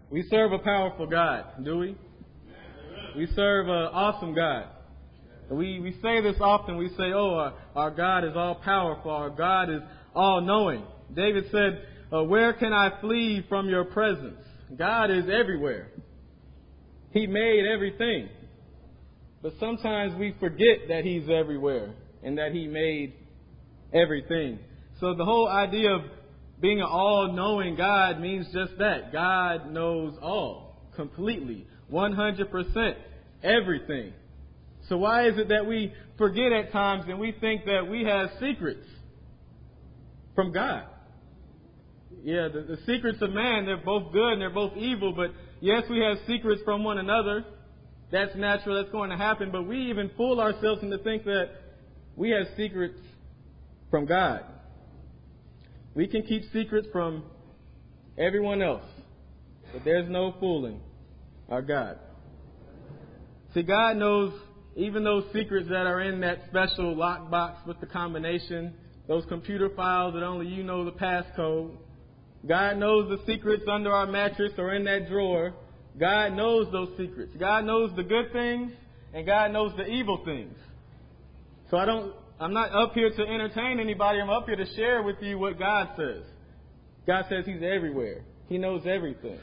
We serve a powerful God, do we? We serve an awesome God. We say this often. We say, our God is all powerful. Our God is all knowing. David said, where can I flee from your presence? God is everywhere. He made everything. But sometimes we forget that He's everywhere and that He made everything. So the whole idea of being an all-knowing God means just that. God knows all, completely, 100%, everything. So why is it that we forget at times and we think that we have secrets from God? Yeah, the secrets of man, they're both good and they're both evil, but yes, we have secrets from one another. That's natural, that's going to happen, but we even fool ourselves into think that we have secrets from God. We can keep secrets from everyone else, but there's no fooling our God. See, God knows even those secrets that are in that special lockbox with the combination, those computer files that only you know the passcode. God knows the secrets under our mattress or in that drawer. God knows those secrets. God knows the good things and God knows the evil things. So I'm not up here to entertain anybody. I'm up here to share with you what God says. God says He's everywhere. He knows everything.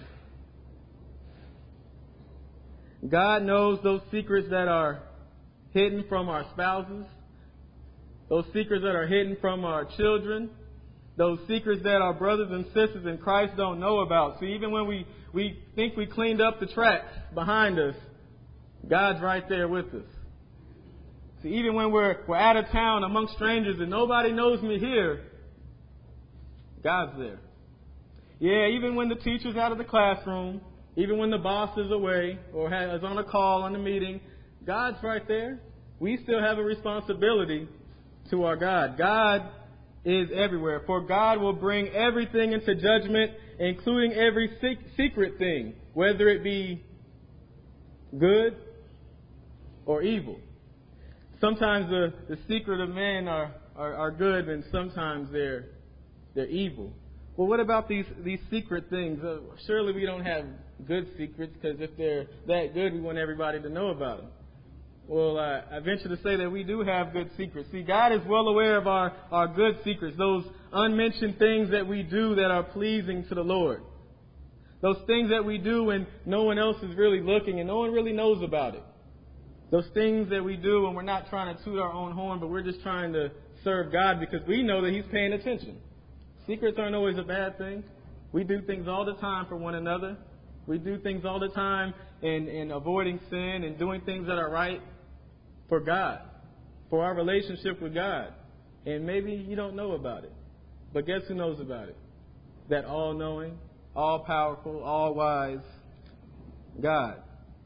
God knows those secrets that are hidden from our spouses, those secrets that are hidden from our children, those secrets that our brothers and sisters in Christ don't know about. See, even when we think we cleaned up the tracks behind us, God's right there with us. See, even when we're out of town among strangers and nobody knows me here, God's there. Yeah, even when the teacher's out of the classroom, even when the boss is away or is on a call on a meeting, God's right there. We still have a responsibility to our God. God is everywhere. For God will bring everything into judgment, including every secret thing, whether it be good or evil. Sometimes the secret of men are good, and sometimes they're evil. Well, what about these secret things? Surely we don't have good secrets, because if they're that good, we want everybody to know about them. Well, I venture to say that we do have good secrets. See, God is well aware of our good secrets, those unmentioned things that we do that are pleasing to the Lord. Those things that we do when no one else is really looking and no one really knows about it. Those things that we do when we're not trying to toot our own horn, but we're just trying to serve God because we know that He's paying attention. Secrets aren't always a bad thing. We do things all the time for one another. We do things all the time in avoiding sin and doing things that are right for God, for our relationship with God. And maybe you don't know about it. But guess who knows about it? That all-knowing, all-powerful, all-wise God.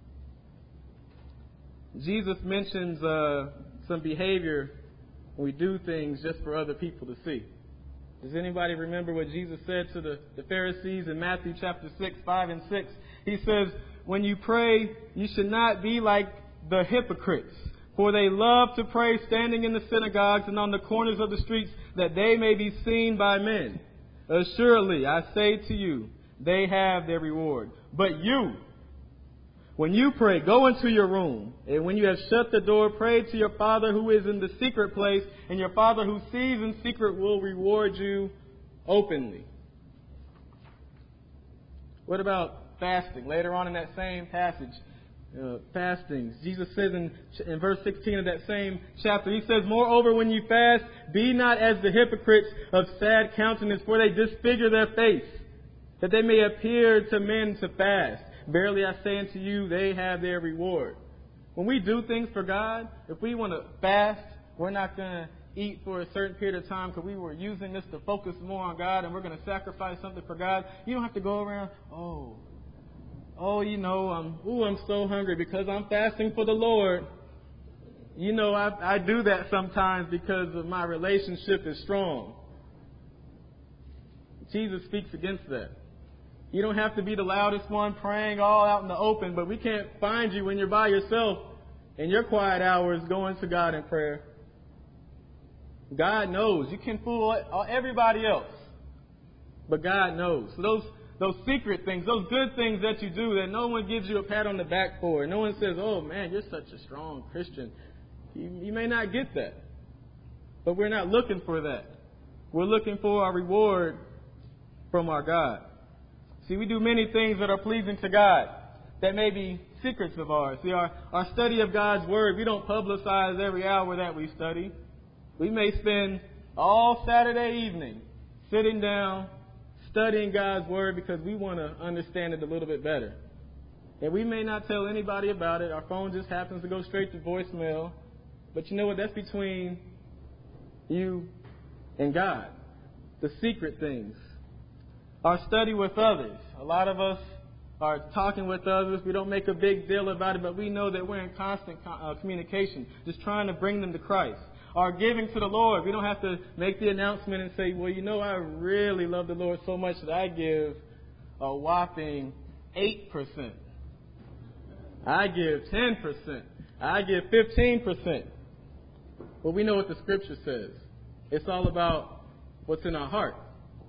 Jesus mentions some behavior when we do things just for other people to see. Does anybody remember what Jesus said to the Pharisees in Matthew chapter 6, 5 and 6? He says, when you pray, you should not be like the hypocrites, for they love to pray standing in the synagogues and on the corners of the streets, that they may be seen by men. Assuredly, I say to you, they have their reward. But you, when you pray, go into your room, and when you have shut the door, pray to your Father who is in the secret place, and your Father who sees in secret will reward you openly. What about fasting? Later on in that same passage, fasting. Jesus says in verse 16 of that same chapter, He says, moreover, when you fast, be not as the hypocrites of sad countenance, for they disfigure their face, that they may appear to men to fast. Verily I say unto you, they have their reward. When we do things for God, if we want to fast, we're not going to eat for a certain period of time because we were using this to focus more on God, and we're going to sacrifice something for God. You don't have to go around, I'm so hungry because I'm fasting for the Lord. You know, I do that sometimes because of my relationship is strong. Jesus speaks against that. You don't have to be the loudest one praying all out in the open, but we can't find you when you're by yourself in your quiet hours going to God in prayer. God knows. You can fool everybody else, but God knows. So those secret things, those good things that you do that no one gives you a pat on the back for. No one says, oh man, you're such a strong Christian. You may not get that. But we're not looking for that. We're looking for our reward from our God. See, we do many things that are pleasing to God that may be secrets of ours. See, our study of God's Word, we don't publicize every hour that we study. We may spend all Saturday evening sitting down, studying God's Word because we want to understand it a little bit better. And we may not tell anybody about it. Our phone just happens to go straight to voicemail. But you know what? That's between you and God. The secret things. Our study with others. A lot of us are talking with others. We don't make a big deal about it, but we know that we're in constant communication, just trying to bring them to Christ. Our giving to the Lord. We don't have to make the announcement and say, well, you know, I really love the Lord so much that I give a whopping 8%. I give 10%. I give 15%. Well, we know what the Scripture says. It's all about what's in our heart.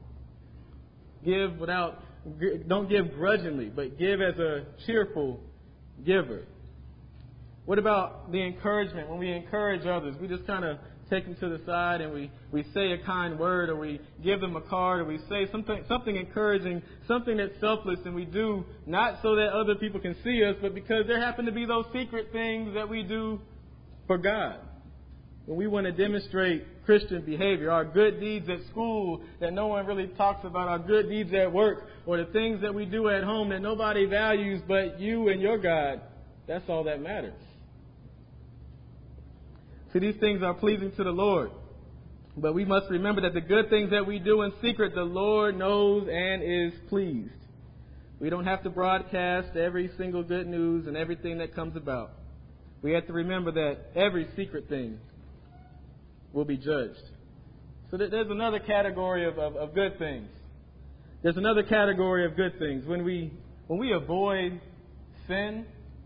Don't give grudgingly, but give as a cheerful giver. What about the encouragement? When we encourage others, we just kind of take them to the side and we say a kind word, or we give them a card, or we say something encouraging, something that's selfless, and we do not so that other people can see us, but because there happen to be those secret things that we do for God. When we want to demonstrate Christian behavior, our good deeds at school that no one really talks about, our good deeds at work, or the things that we do at home that nobody values but you and your God, that's all that matters. See, these things are pleasing to the Lord. But we must remember that the good things that we do in secret, the Lord knows and is pleased. We don't have to broadcast every single good news and everything that comes about. We have to remember that every secret thing will be judged. So there's another category of good things. There's another category of good things. When we avoid sin,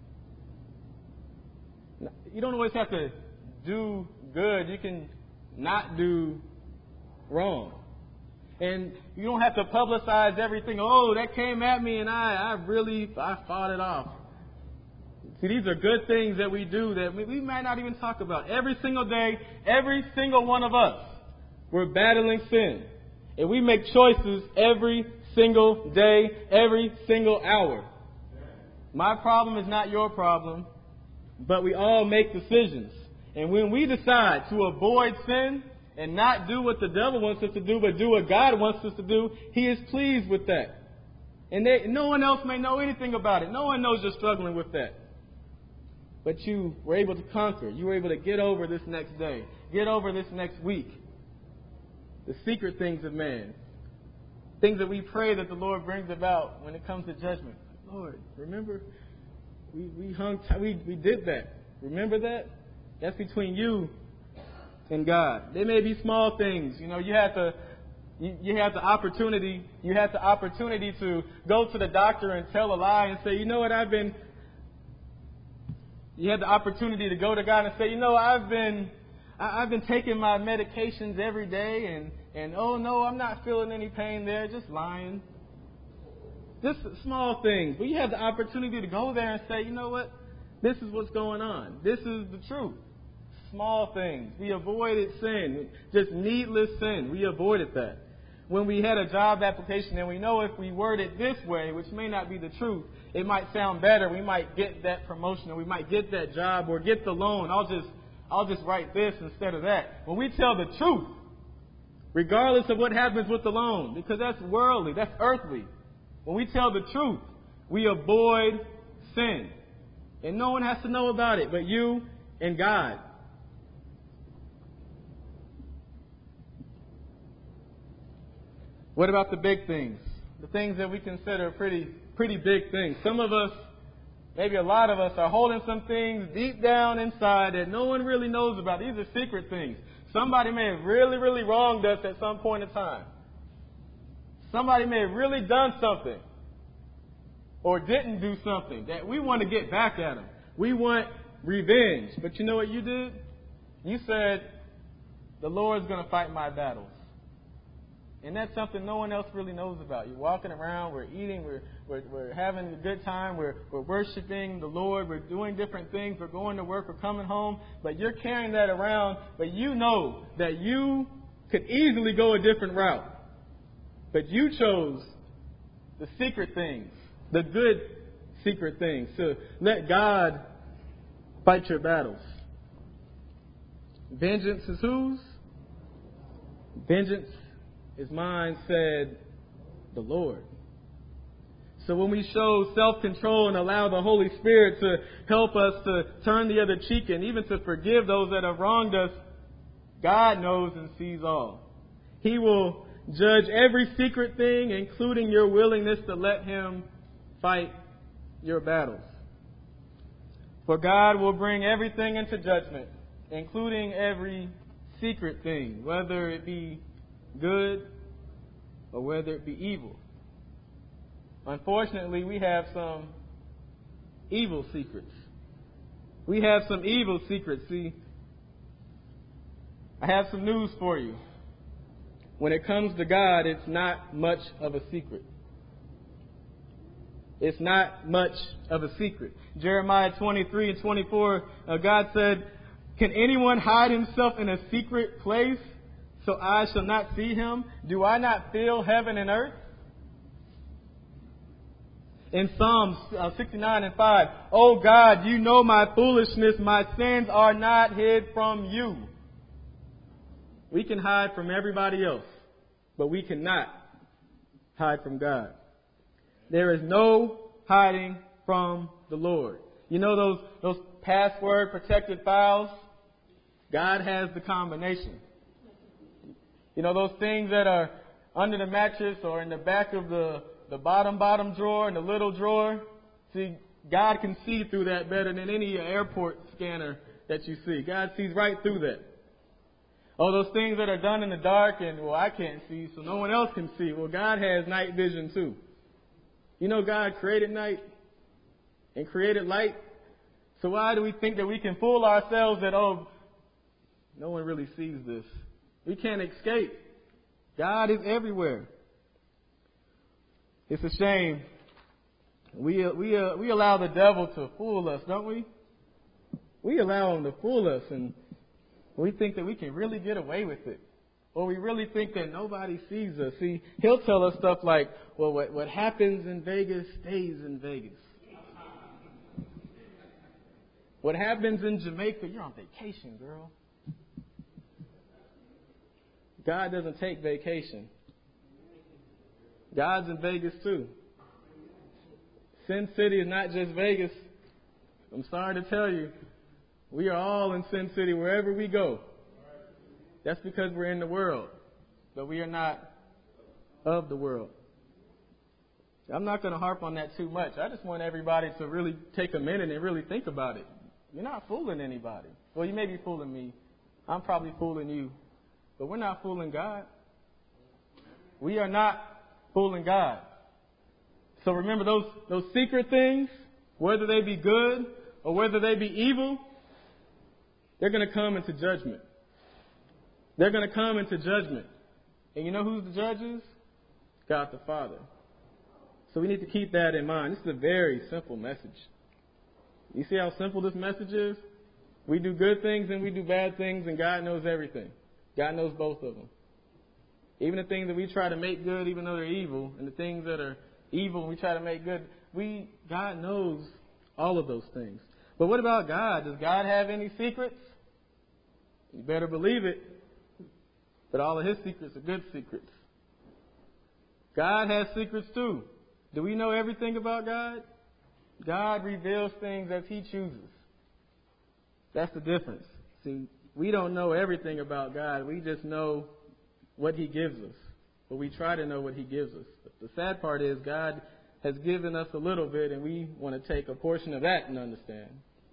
you don't always have to do good. You can not do wrong. And you don't have to publicize everything. Oh, that came at me and I fought it off. See, these are good things that we do that we might not even talk about. Every single day, every single one of us, we're battling sin. And we make choices every single day, every single hour. My problem is not your problem, but we all make decisions. And when we decide to avoid sin and not do what the devil wants us to do, but do what God wants us to do, He is pleased with that. And no one else may know anything about it. No one knows you're struggling with that. But you were able to conquer. You were able to get over this next day. Get over this next week. The secret things of man. Things that we pray that the Lord brings about when it comes to judgment. Lord, remember? We did that. Remember that? That's between you and God. They may be small things. You know, you have the opportunity to go to the doctor and tell a lie and say, you know what, you had the opportunity to go to God and say, you know, I've been taking my medications every day and oh no, I'm not feeling any pain there, just lying. Just small things. But you have the opportunity to go there and say, you know what, this is what's going on. This is the truth. Small things. We avoided sin, just needless sin. We avoided that. When we had a job application and we know if we word it this way, which may not be the truth, it might sound better. We might get that promotion, or we might get that job, or get the loan. I'll just write this instead of that. When we tell the truth, regardless of what happens with the loan, because that's worldly, that's earthly. When we tell the truth, we avoid sin. And no one has to know about it but you and God. What about the big things? The things that we consider pretty big things. Some of us, maybe a lot of us, are holding some things deep down inside that no one really knows about. These are secret things. Somebody may have really, really wronged us at some point in time. Somebody may have really done something or didn't do something that we want to get back at them. We want revenge. But you know what you did? You said, the Lord's going to fight my battles. And that's something no one else really knows about. You're walking around, we're eating, we're having a good time, we're worshiping the Lord, we're doing different things, we're going to work, we're coming home, but you're carrying that around, but you know that you could easily go a different route. But you chose the secret things, the good secret things, to let God fight your battles. Vengeance is whose? Vengeance is mine, said the Lord. So when we show self-control and allow the Holy Spirit to help us to turn the other cheek and even to forgive those that have wronged us, God knows and sees all. He will judge every secret thing, including your willingness to let Him fight your battles. For God will bring everything into judgment, including every secret thing, whether it be good or whether it be evil. Unfortunately, we have some evil secrets. We have some evil secrets. See, I have some news for you. When it comes to God, it's not much of a secret. It's not much of a secret. Jeremiah 23:24, God said, "Can anyone hide himself in a secret place so I shall not see him? Do I not fill heaven and earth?" In Psalms 69:5, "O God, you know my foolishness. My sins are not hid from you." We can hide from everybody else, but we cannot hide from God. There is no hiding from the Lord. You know those password protected files? God has the combination. You know those things that are under the mattress or in the back of the bottom drawer and the little drawer? See, God can see through that better than any airport scanner that you see. God sees right through that. Oh, those things that are done in the dark and, well, I can't see, so no one else can see. Well, God has night vision too. You know God created night and created light. So why do we think that we can fool ourselves that, oh, no one really sees this? We can't escape. God is everywhere. It's a shame. We allow the devil to fool us, don't we? We allow him to fool us, and we think that we can really get away with it. Or we really think that nobody sees us. See, he'll tell us stuff like, well, what happens in Vegas stays in Vegas. What happens in Jamaica, you're on vacation, girl. God doesn't take vacation. God's in Vegas too. Sin City is not just Vegas. I'm sorry to tell you, we are all in Sin City wherever we go. That's because we're in the world, but we are not of the world. I'm not going to harp on that too much. I just want everybody to really take a minute and really think about it. You're not fooling anybody. Well, you may be fooling me. I'm probably fooling you. But we're not fooling God. We are not fooling God. So remember those secret things, whether they be good or whether they be evil, they're going to come into judgment. They're going to come into judgment. And you know who the judge is? God the Father. So we need to keep that in mind. This is a very simple message. You see how simple this message is? We do good things and we do bad things, and God knows everything. God knows both of them. Even the things that we try to make good, even though they're evil, and the things that are evil and we try to make good, God knows all of those things. But what about God? Does God have any secrets? You better believe it. But all of His secrets are good secrets. God has secrets too. Do we know everything about God? God reveals things as He chooses. That's the difference. See, we don't know everything about God. We just know what He gives us. But we try to know what He gives us. But the sad part is God has given us a little bit, and we want to take a portion of that and understand.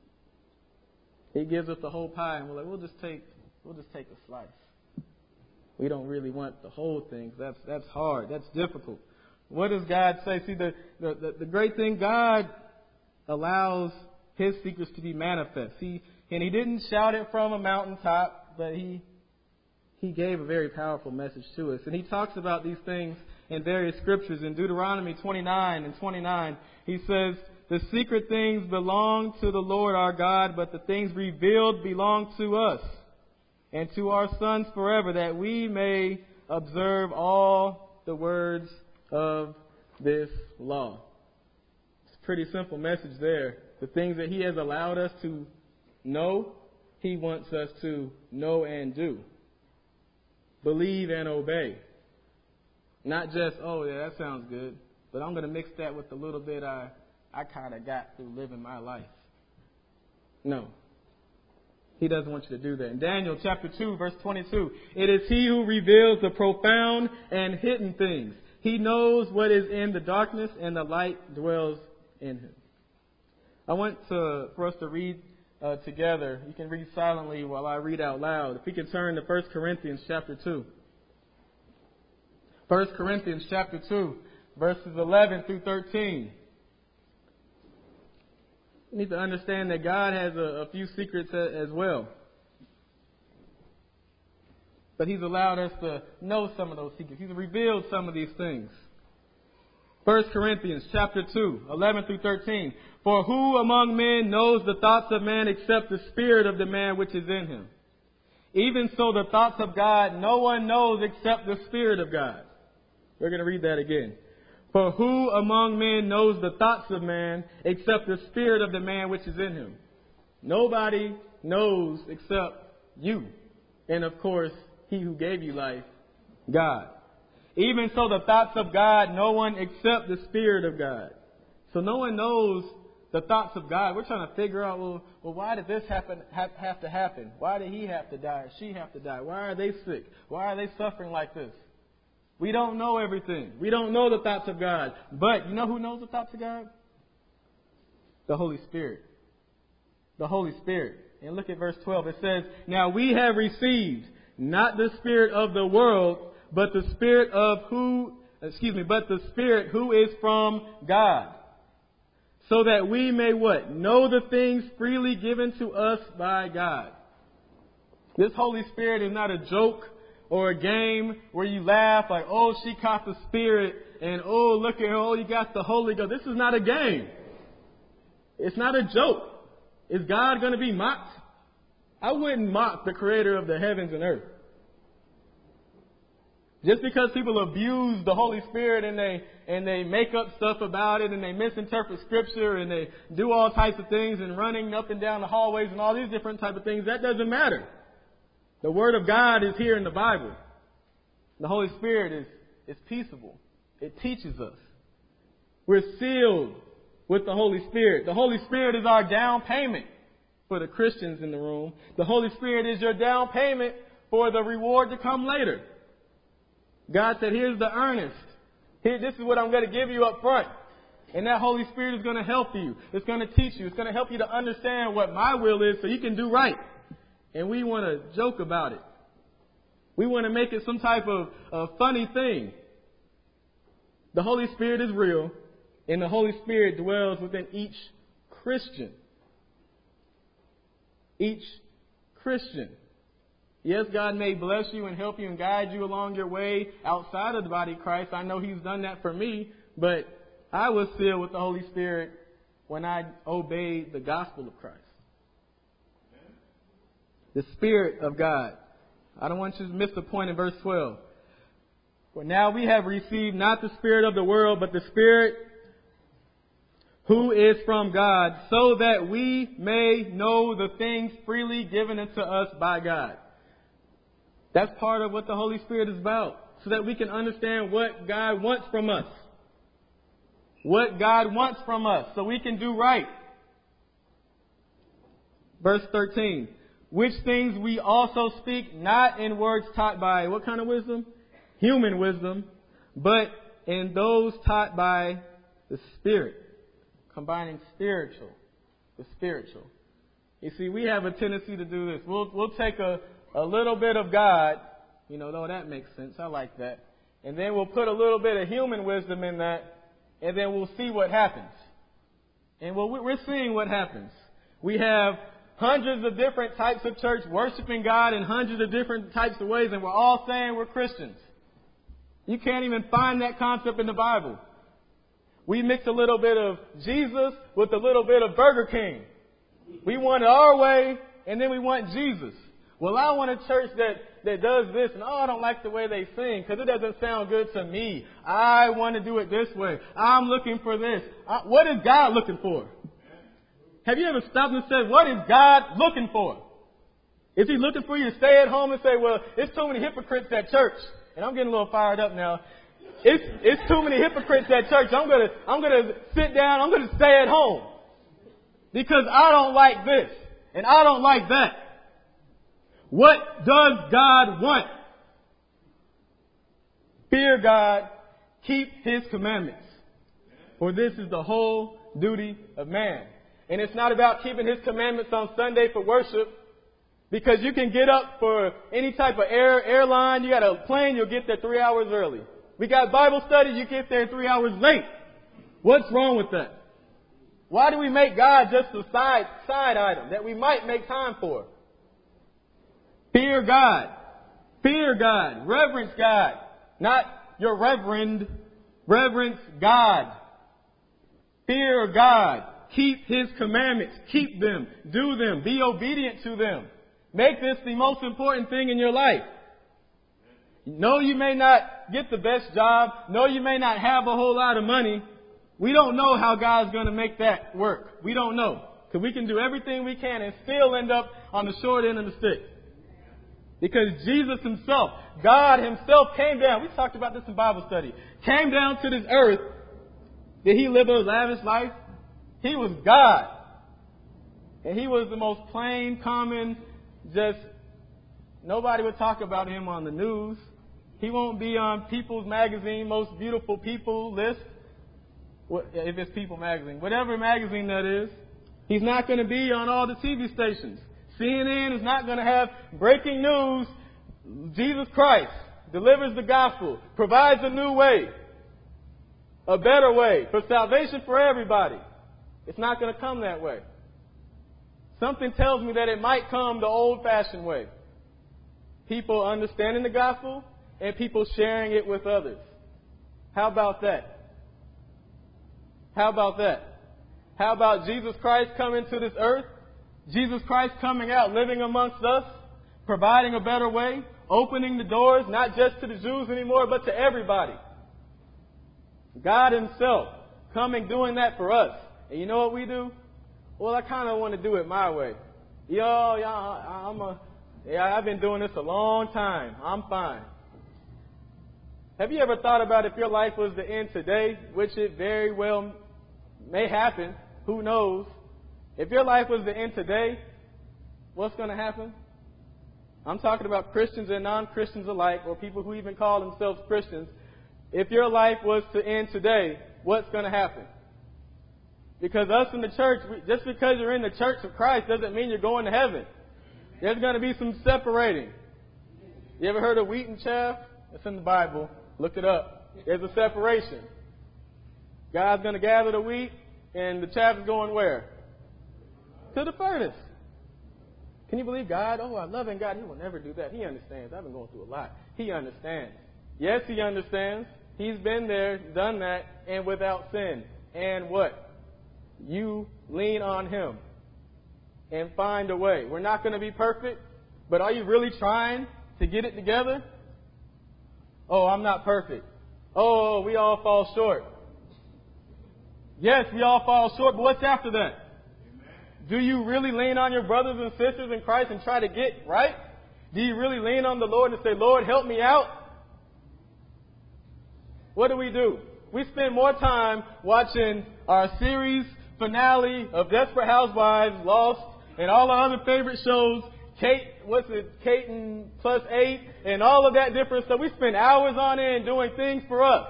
He gives us the whole pie, and we're like, we'll just take a slice. We don't really want the whole thing. That's hard. That's difficult. What does God say? See, the great thing, God allows His secrets to be manifest. And He didn't shout it from a mountaintop, but He He gave a very powerful message to us. And he talks about these things in various scriptures. In Deuteronomy 29:29, he says, the secret things belong to the Lord our God, but the things revealed belong to us and to our sons forever, that we may observe all the words of this law. It's a pretty simple message there. The things that he has allowed us to know, he wants us to know and do. Believe and obey. Not just, oh yeah, that sounds good, but I'm going to mix that with the little bit I kind of got through living my life. No. He doesn't want you to do that. In Daniel chapter 2, verse 22, it is he who reveals the profound and hidden things. He knows what is in the darkness, and the light dwells in him. I want for us to read together. You can read silently while I read out loud. If we can turn to 1 Corinthians chapter 2. 1 Corinthians chapter 2, verses 11 through 13. You need to understand that God has a few secrets as well. But He's allowed us to know some of those secrets. He's revealed some of these things. 1 Corinthians chapter 2, 11 through 13. For who among men knows the thoughts of man except the spirit of the man which is in him? Even so the thoughts of God no one knows except the Spirit of God. We're going to read that again. For who among men knows the thoughts of man except the spirit of the man which is in him? Nobody knows except you. And of course, He who gave you life, God. Even so the thoughts of God, no one except the Spirit of God. So no one knows the thoughts of God. We're trying to figure out, well, why did this have to happen? Why did he have to die or she have to die? Why are they sick? Why are they suffering like this? We don't know everything. We don't know the thoughts of God. But you know who knows the thoughts of God? The Holy Spirit. The Holy Spirit. And look at verse 12. It says, now we have received not the spirit of the world, but the spirit who is from God. So that we may what? Know the things freely given to us by God. This Holy Spirit is not a joke or a game where you laugh like, oh, she caught the Spirit, and oh, look at her, oh, you got the Holy Ghost. This is not a game. It's not a joke. Is God going to be mocked? I wouldn't mock the Creator of the heavens and earth. Just because people abuse the Holy Spirit and they make up stuff about it and they misinterpret Scripture and they do all types of things and running up and down the hallways and all these different type of things, that doesn't matter. The Word of God is here in the Bible. The Holy Spirit is peaceable. It teaches us. We're sealed with the Holy Spirit. The Holy Spirit is our down payment for the Christians in the room. The Holy Spirit is your down payment for the reward to come later. God said, here's the earnest. This is what I'm going to give you up front. And that Holy Spirit is going to help you. It's going to teach you. It's going to help you to understand what my will is so you can do right. And we want to joke about it. We want to make it some type of funny thing. The Holy Spirit is real. And the Holy Spirit dwells within each Christian. Each Christian. Yes, God may bless you and help you and guide you along your way outside of the body of Christ. I know He's done that for me. But I was sealed with the Holy Spirit when I obeyed the gospel of Christ. The Spirit of God. I don't want you to miss the point in verse 12. For now we have received not the spirit of the world, but the Spirit who is from God, so that we may know the things freely given unto us by God. That's part of what the Holy Spirit is about, so that we can understand what God wants from us. What God wants from us, so we can do right. Verse 13. Which things we also speak, not in words taught by, what kind of wisdom? Human wisdom, but in those taught by the Spirit. Combining spiritual with spiritual. You see, we have a tendency to do this. We'll take a little bit of God, though that makes sense. I like that. And then we'll put a little bit of human wisdom in that, and then we'll see what happens. And we're seeing what happens. We have hundreds of different types of church worshiping God in hundreds of different types of ways, and we're all saying we're Christians. You can't even find that concept in the Bible. We mix a little bit of Jesus with a little bit of Burger King. We want it our way, and then we want Jesus. Well, I want a church that does this, and I don't like the way they sing because it doesn't sound good to me. I want to do it this way. I'm looking for this. What is God looking for? Have you ever stopped and said, what is God looking for? Is He looking for you to stay at home and say, well, it's too many hypocrites at church? And I'm getting a little fired up now. It's too many hypocrites at church. I'm gonna sit down. I'm gonna stay at home because I don't like this and I don't like that. What does God want? Fear God, keep His commandments, for this is the whole duty of man. And it's not about keeping His commandments on Sunday for worship, because you can get up for any type of airline. You got a plane, you'll get there 3 hours early. We got Bible study, you get there 3 hours late. What's wrong with that? Why do we make God just a side item that we might make time for? Fear God. Fear God. Reverence God. Not your reverend. Reverence God. Fear God. Keep His commandments. Keep them. Do them. Be obedient to them. Make this the most important thing in your life. No, you may not get the best job. No, you may not have a whole lot of money. We don't know how God's going to make that work. We don't know. Because we can do everything we can and still end up on the short end of the stick. Because Jesus Himself, God Himself came down. We talked about this in Bible study. Came down to this earth. Did He live a lavish life? He was God. And He was the most plain, common, just nobody would talk about Him on the news. He won't be on People's Magazine, Most Beautiful People list. If it's People Magazine. Whatever magazine that is. He's not going to be on all the TV stations. CNN is not going to have breaking news. Jesus Christ delivers the gospel, provides a new way, a better way for salvation for everybody. It's not going to come that way. Something tells me that it might come the old-fashioned way. People understanding the gospel and people sharing it with others. How about that? How about that? How about Jesus Christ coming to this earth? Jesus Christ coming out, living amongst us, providing a better way, opening the doors, not just to the Jews anymore, but to everybody. God Himself coming, doing that for us. And you know what we do? Well, I kind of want to do it my way. I've been doing this a long time. I'm fine. Have you ever thought about if your life was to end today, which it very well may happen, who knows? If your life was to end today, what's going to happen? I'm talking about Christians and non-Christians alike, or people who even call themselves Christians. If your life was to end today, what's going to happen? Because us in the church, just because you're in the church of Christ doesn't mean you're going to heaven. There's going to be some separating. You ever heard of wheat and chaff? It's in the Bible. Look it up. There's a separation. God's going to gather the wheat, and the chaff is going where? To the furnace. Can you believe God? Oh, I love God. He will never do that. He understands. I've been going through a lot. He understands. Yes, He understands. He's been there, done that, and without sin. And what? You lean on Him and find a way. We're not going to be perfect, but are you really trying to get it together? Oh, I'm not perfect. Oh, we all fall short. Yes, we all fall short, but what's after that? Do you really lean on your brothers and sisters in Christ and try to get right? Do you really lean on the Lord and say, Lord, help me out? What do? We spend more time watching our series finale of Desperate Housewives, Lost, and all our other favorite shows, Kate and Plus 8, and all of that different stuff. We spend hours on end doing things for us.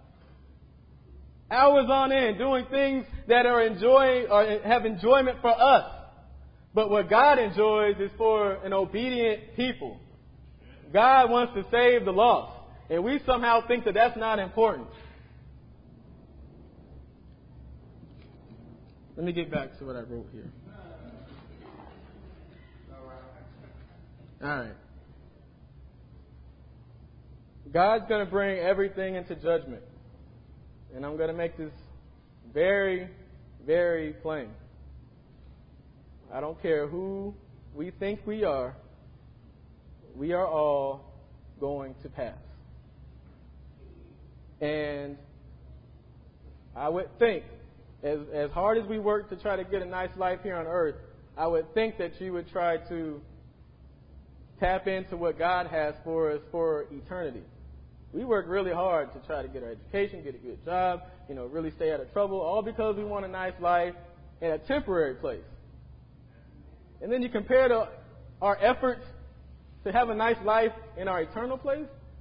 Hours on end doing things that are enjoying or have enjoyment for us. But what God enjoys is for an obedient people. God wants to save the lost. And we somehow think that that's not important. Let me get back to what I wrote here. All right. God's going to bring everything into judgment. And I'm going to make this very, very plain. I don't care who we think we are all going to pass. And I would think, as hard as we work to try to get a nice life here on earth, I would think that you would try to tap into what God has for us for eternity. We work really hard to try to get our education, get a good job, really stay out of trouble, all because we want a nice life in a temporary place. And then you compare our efforts to have a nice life in our eternal place.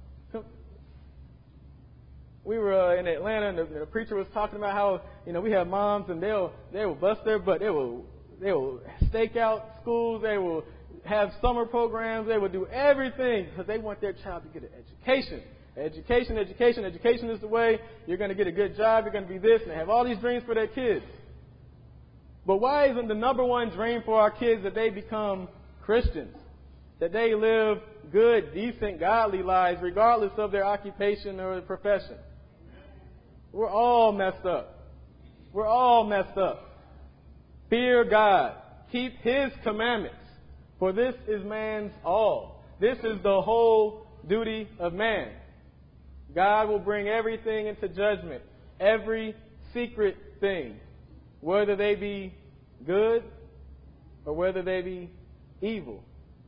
We were in Atlanta, and the preacher was talking about how we have moms, and they will bust their butt. They will stake out schools. They will have summer programs. They will do everything because they want their child to get an education. Education is the way. You're going to get a good job. You're going to be this, and they have all these dreams for their kids. But why isn't the number one dream for our kids that they become Christians? That they live good, decent, godly lives regardless of their occupation or profession? We're all messed up. We're all messed up. Fear God. Keep His commandments. For this is man's all. This is the whole duty of man. God will bring everything into judgment. Every secret thing. Whether they be good or whether they be evil.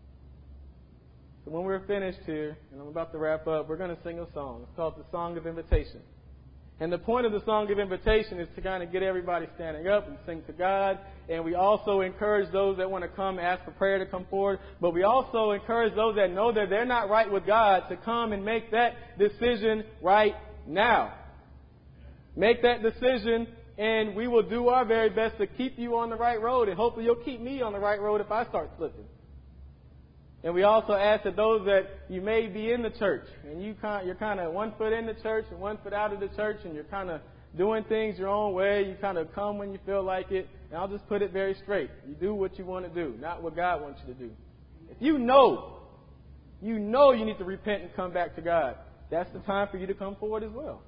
So when we're finished here, and I'm about to wrap up, we're going to sing a song. It's called the Song of Invitation. And the point of the Song of Invitation is to kind of get everybody standing up and sing to God. And we also encourage those that want to come ask for prayer to come forward. But we also encourage those that know that they're not right with God to come and make that decision right now. Make that decision, and we will do our very best to keep you on the right road. And hopefully you'll keep me on the right road if I start slipping. And we also ask that those that you may be in the church, and you're kind of 1 foot in the church and 1 foot out of the church, and you're kind of doing things your own way. You kind of come when you feel like it. And I'll just put it very straight. You do what you want to do, not what God wants you to do. If you know you need to repent and come back to God, that's the time for you to come forward as well.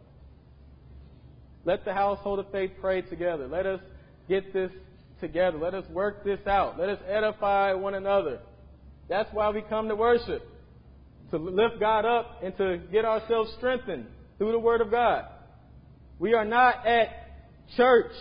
Let the household of faith pray together. Let us get this together. Let us work this out. Let us edify one another. That's why we come to worship. To lift God up and to get ourselves strengthened through the Word of God. We are not at church.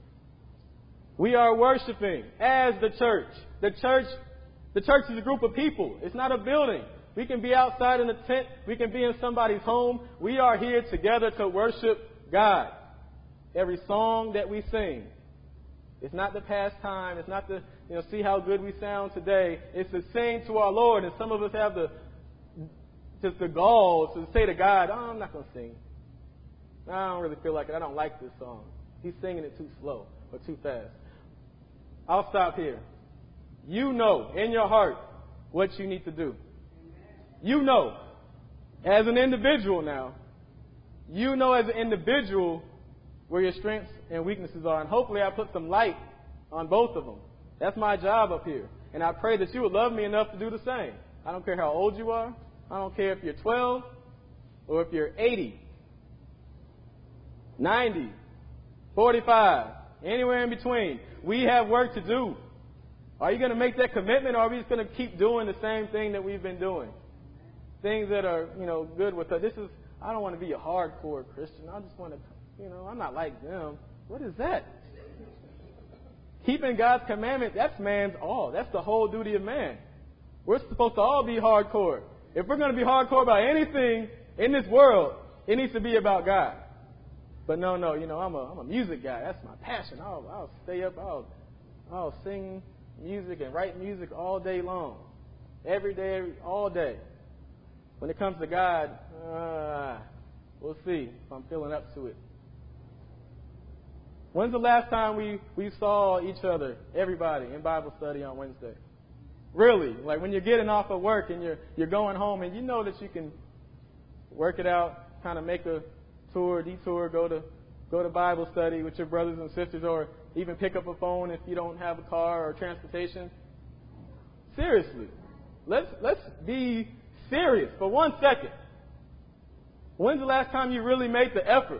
We are worshiping as the church. The church is a group of people. It's not a building. We can be outside in a tent. We can be in somebody's home. We are here together to worship God. Every song that we sing, it's not the pastime. It's not the, see how good we sound today. It's to sing to our Lord. And some of us have the gall to say to God, oh, I'm not going to sing. I don't really feel like it. I don't like this song. He's singing it too slow or too fast. I'll stop here. You know in your heart what you need to do. You know, as an individual now, you know as an individual where your strengths and weaknesses are. And hopefully I put some light on both of them. That's my job up here. And I pray that you would love me enough to do the same. I don't care how old you are. I don't care if you're 12 or if you're 80, 90, 45, anywhere in between. We have work to do. Are you going to make that commitment, or are we just going to keep doing the same thing that we've been doing? Things that are, good with us. I don't want to be a hardcore Christian. I just want to, I'm not like them. What is that? Keeping God's commandments, that's man's all. That's the whole duty of man. We're supposed to all be hardcore. If we're going to be hardcore about anything in this world, it needs to be about God. But no, I'm a music guy. That's my passion. I'll stay up. I'll sing music and write music all day long. Every day, all day. When it comes to God, we'll see if I'm feeling up to it. When's the last time we saw each other, everybody, in Bible study on Wednesday? Really, like when you're getting off of work and you're going home and you know that you can work it out, kind of make a detour, go to Bible study with your brothers and sisters, or even pick up a phone if you don't have a car or transportation. Seriously, let's be serious for 1 second. When's the last time you really made the effort?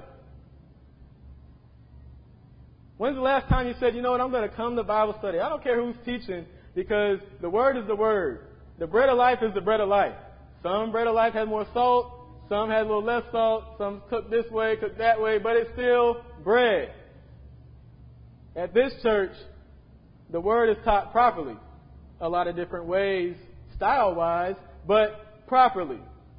When's the last time you said, you know what, I'm going to come to Bible study? I don't care who's teaching, because the Word is the Word. The bread of life is the bread of life. Some bread of life has more salt. Some has a little less salt. Some cooked this way, cooked that way. But it's still bread. At this church, the Word is taught properly. A lot of different ways, style-wise, but properly.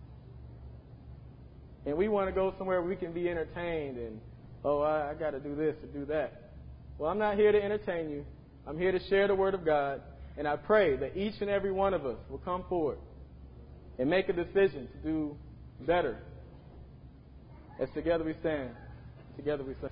And we want to go somewhere where we can be entertained and, I got to do this or do that. Well, I'm not here to entertain you. I'm here to share the Word of God. And I pray that each and every one of us will come forward and make a decision to do better. As together we stand, together we say.